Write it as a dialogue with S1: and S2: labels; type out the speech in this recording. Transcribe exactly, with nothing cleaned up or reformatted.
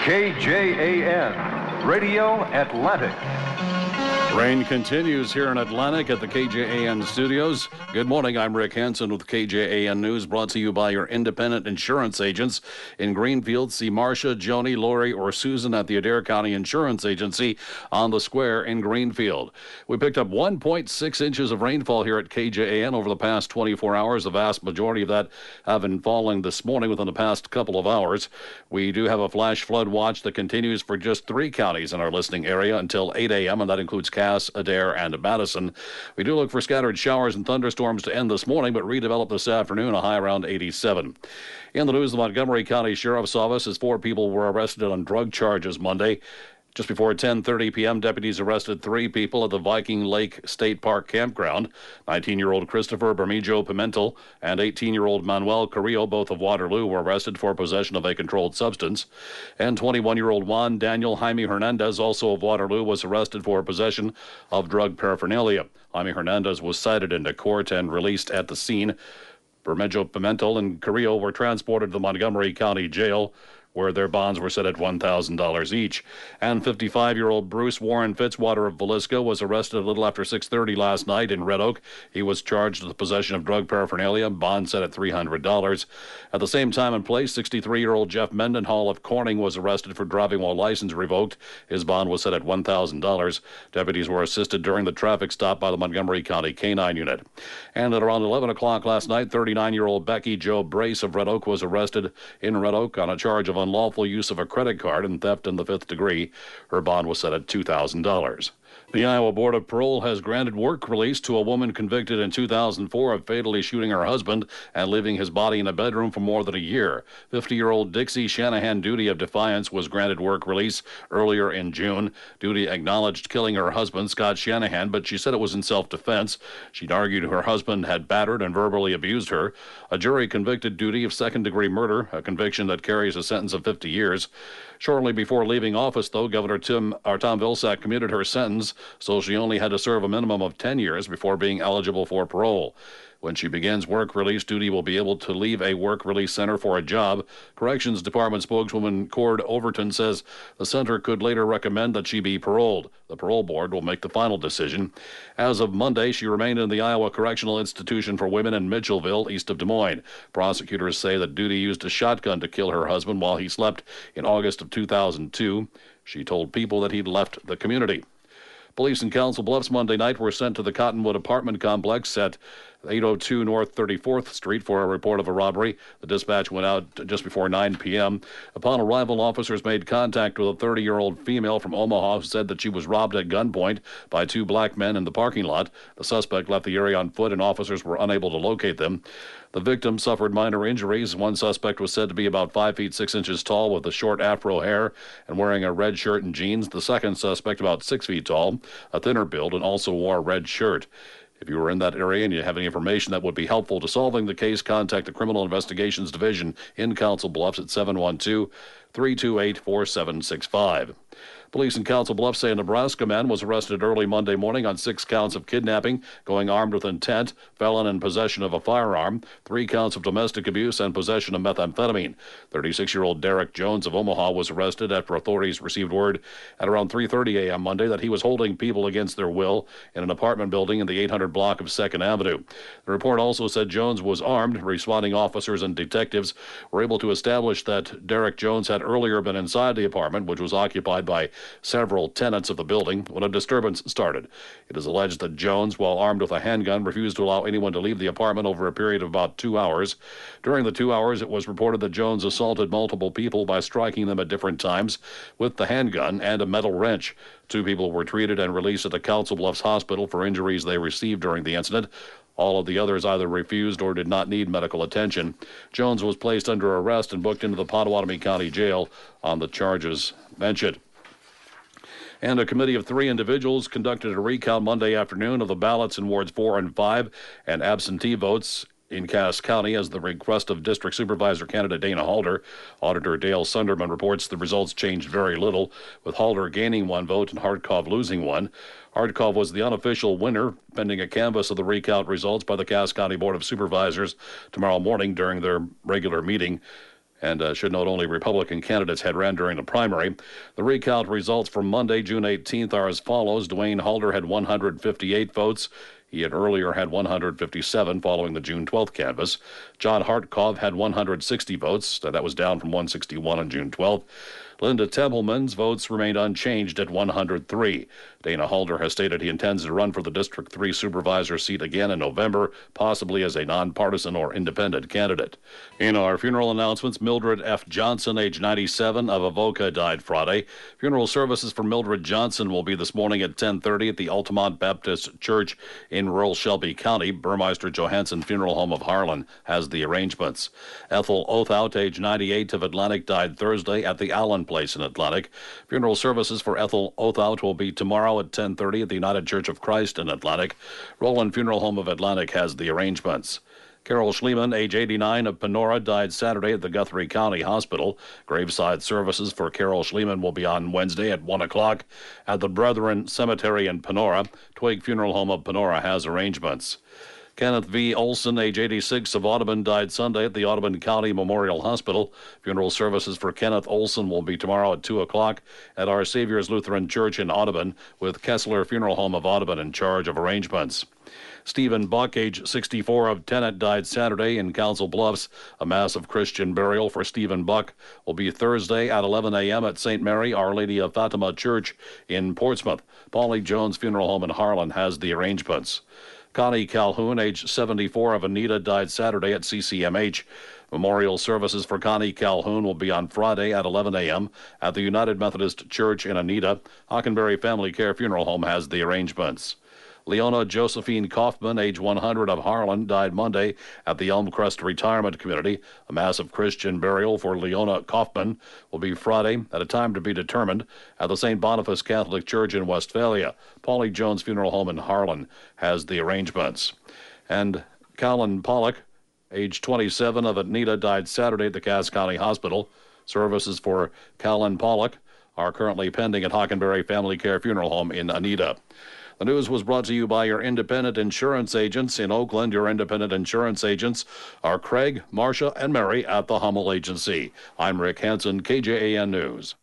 S1: K J A N, Radio Atlantic.
S2: Rain continues here in Atlantic at the K J A N studios. Good morning, I'm Rick Hansen with K J A N News, brought to you by your independent insurance agents. In Greenfield, see Marcia, Joni, Lori, or Susan at the Adair County Insurance Agency on the square in Greenfield. We picked up one point six inches of rainfall here at K J A N over the past twenty-four hours. The vast majority of that have been falling this morning within the past couple of hours. We do have a flash flood watch that continues for just three counties in our listening area until eight a.m., and that includes Cass, Adair, and Madison. We do look for scattered showers and thunderstorms to end this morning, but redevelop this afternoon, a high around eighty-seven. In the news, the Montgomery County Sheriff's Office says four people were arrested on drug charges Monday. Just before ten thirty p.m., deputies arrested three people at the Viking Lake State Park campground. nineteen-year-old Christopher Bermejo Pimentel and eighteen-year-old Manuel Carrillo, both of Waterloo, were arrested for possession of a controlled substance. And twenty-one-year-old Juan Daniel Jaime Hernandez, also of Waterloo, was arrested for possession of drug paraphernalia. Jaime Hernandez was cited into court and released at the scene. Bermejo Pimentel and Carrillo were transported to the Montgomery County Jail, where their bonds were set at one thousand dollars each. And fifty-five-year-old Bruce Warren Fitzwater of Villisca was arrested a little after six thirty last night in Red Oak. He was charged with possession of drug paraphernalia, bond set at three hundred dollars. At the same time and place, sixty-three-year-old Jeff Mendenhall of Corning was arrested for driving while license revoked. His bond was set at one thousand dollars. Deputies were assisted during the traffic stop by the Montgomery County K nine unit. And at around eleven o'clock last night, thirty-nine-year-old Becky Jo Brace of Red Oak was arrested in Red Oak on a charge of unlawful use of a credit card and theft in the fifth degree. Her bond was set at two thousand dollars. The Iowa Board of Parole has granted work release to a woman convicted in two thousand four of fatally shooting her husband and leaving his body in a bedroom for more than a year. fifty-year-old Dixie Shanahan Duty of Defiance was granted work release earlier in June. Duty acknowledged killing her husband, Scott Shanahan, but she said it was in self-defense. She'd argued her husband had battered and verbally abused her. A jury convicted Duty of second-degree murder, a conviction that carries a sentence of fifty years. Shortly before leaving office, though, Governor Tim, or Tom Vilsack commuted her sentence, so she only had to serve a minimum of ten years before being eligible for parole. When she begins work release, Duty will be able to leave a work release center for a job. Corrections Department spokeswoman Cord Overton says the center could later recommend that she be paroled. The parole board will make the final decision. As of Monday, she remained in the Iowa Correctional Institution for Women in Mitchellville, east of Des Moines. Prosecutors say that Duty used a shotgun to kill her husband while he slept in August of two thousand two. She told people that he'd left the community. Police in Council Bluffs Monday night were sent to the Cottonwood apartment complex at eight oh two North thirty-fourth Street for a report of a robbery. The dispatch went out just before nine p.m. Upon arrival, officers made contact with a thirty-year-old female from Omaha who said that she was robbed at gunpoint by two black men in the parking lot. The suspect left the area on foot and officers were unable to locate them. The victim suffered minor injuries. One suspect was said to be about five feet six inches tall with a short afro hair and wearing a red shirt and jeans. The second suspect about six feet tall, a thinner build, and also wore a red shirt. If you were in that area and you have any information that would be helpful to solving the case, contact the Criminal Investigations Division in Council Bluffs at seven one two, three two eight, four seven six five. Police in Council Bluffs say a Nebraska man was arrested early Monday morning on six counts of kidnapping, going armed with intent, felon in possession of a firearm, three counts of domestic abuse, and possession of methamphetamine. thirty-six-year-old Derek Jones of Omaha was arrested after authorities received word at around three thirty a.m. Monday that he was holding people against their will in an apartment building in the eight hundred block of second Avenue. The report also said Jones was armed. Responding officers and detectives were able to establish that Derek Jones had earlier been inside the apartment, which was occupied by several tenants of the building, when a disturbance started. It is alleged that Jones, while armed with a handgun, refused to allow anyone to leave the apartment over a period of about two hours. During the two hours, it was reported that Jones assaulted multiple people by striking them at different times with the handgun and a metal wrench. Two people were treated and released at the Council Bluffs Hospital for injuries they received during the incident. All of the others either refused or did not need medical attention. Jones was placed under arrest and booked into the Pottawatomie County Jail on the charges mentioned. And a committee of three individuals conducted a recount Monday afternoon of the ballots in wards four and five and absentee votes in Cass County as the request of District Supervisor candidate Dana Halder. Auditor Dale Sunderman reports the results changed very little, with Halder gaining one vote and Hardkov losing one. Hardkov was the unofficial winner, pending a canvass of the recount results by the Cass County Board of Supervisors tomorrow morning during their regular meeting. And uh, should note only Republican candidates had ran during the primary. The recount results from Monday, June eighteenth are as follows. Dwayne Halder had one hundred fifty-eight votes. He had earlier had one hundred fifty-seven following the June twelfth canvass. John Hartkov had one hundred sixty votes. That was down from one hundred sixty-one on June twelfth. Linda Templeman's votes remained unchanged at one hundred three. Dana Halder has stated he intends to run for the District three supervisor seat again in November, possibly as a nonpartisan or independent candidate. In our funeral announcements, Mildred F. Johnson, age ninety-seven, of Avoca, died Friday. Funeral services for Mildred Johnson will be this morning at ten thirty at the Altamont Baptist Church in rural Shelby County. Burmeister Johansson Funeral Home of Harlan has the arrangements. Ethel Othout, age ninety-eight, of Atlantic, died Thursday at the Allen Place in Atlantic. Funeral services for Ethel Othout will be tomorrow at ten thirty at the United Church of Christ in Atlantic. Roland Funeral Home of Atlantic has the arrangements. Carol Schliemann, age eighty-nine, of Panora, died Saturday at the Guthrie County Hospital. Graveside services for Carol Schliemann will be on Wednesday at one o'clock at the Brethren Cemetery in Panora. Twig Funeral Home of Panora has arrangements. Kenneth V. Olson, age eighty-six, of Audubon, died Sunday at the Audubon County Memorial Hospital. Funeral services for Kenneth Olson will be tomorrow at two o'clock at Our Savior's Lutheran Church in Audubon, with Kessler Funeral Home of Audubon in charge of arrangements. Stephen Buck, age sixty-four, of Tenet, died Saturday in Council Bluffs. A mass of Christian burial for Stephen Buck will be Thursday at eleven a.m. at Saint Mary Our Lady of Fatima Church in Portsmouth. Paulie Jones Funeral Home in Harlan has the arrangements. Connie Calhoun, age seventy-four, of Anita, died Saturday at C C M H. Memorial services for Connie Calhoun will be on Friday at eleven a.m. at the United Methodist Church in Anita. Hockenberry Family Care Funeral Home has the arrangements. Leona Josephine Kaufman, age one hundred, of Harlan, died Monday at the Elmcrest Retirement Community. A massive Christian burial for Leona Kaufman will be Friday at a time to be determined at the Saint Boniface Catholic Church in Westphalia. Paulie Jones Funeral Home in Harlan has the arrangements. And Colin Pollock, age twenty-seven, of Anita, died Saturday at the Cass County Hospital. Services for Colin Pollock are currently pending at Hockenberry Family Care Funeral Home in Anita. The news was brought to you by your independent insurance agents in Oakland. Your independent insurance agents are Craig, Marcia, and Mary at the Hummel Agency. I'm Rick Hansen, K J A N News.